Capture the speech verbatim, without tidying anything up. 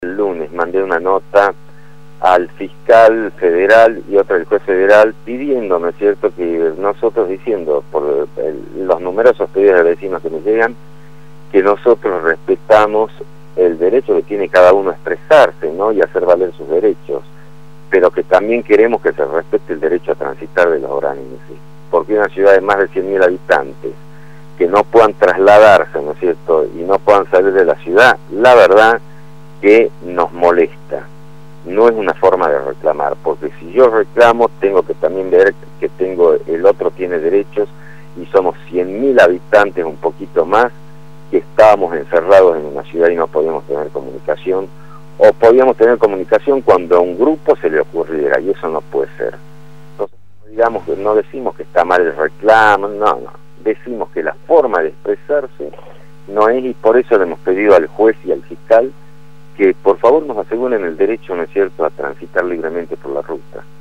El lunes mandé una nota al fiscal federal y otra al juez federal pidiendo, ¿no es cierto?, que nosotros diciendo, por el, los numerosos pedidos de vecinos que nos llegan, que nosotros respetamos el derecho que tiene cada uno a expresarse, ¿no?, y hacer valer sus derechos, pero que también queremos que se respete el derecho a transitar de los oranenses, porque una ciudad de más de cien mil habitantes, que no puedan trasladarse, ¿no es cierto?, y no puedan salir de la ciudad, la verdad que nos molesta. No es una forma de reclamar, porque si yo reclamo tengo que también ver que tengo el otro tiene derechos, y somos cien mil habitantes, un poquito más, que estábamos encerrados en una ciudad y no podíamos tener comunicación, o podíamos tener comunicación cuando a un grupo se le ocurriera, y eso no puede ser. Entonces, digamos que no decimos que está mal el reclamo, no, no, decimos que la forma de expresarse no es, y por eso le hemos pedido al juez y al fiscal que por favor nos aseguren el derecho, ¿no es cierto?, a transitar libremente por la ruta.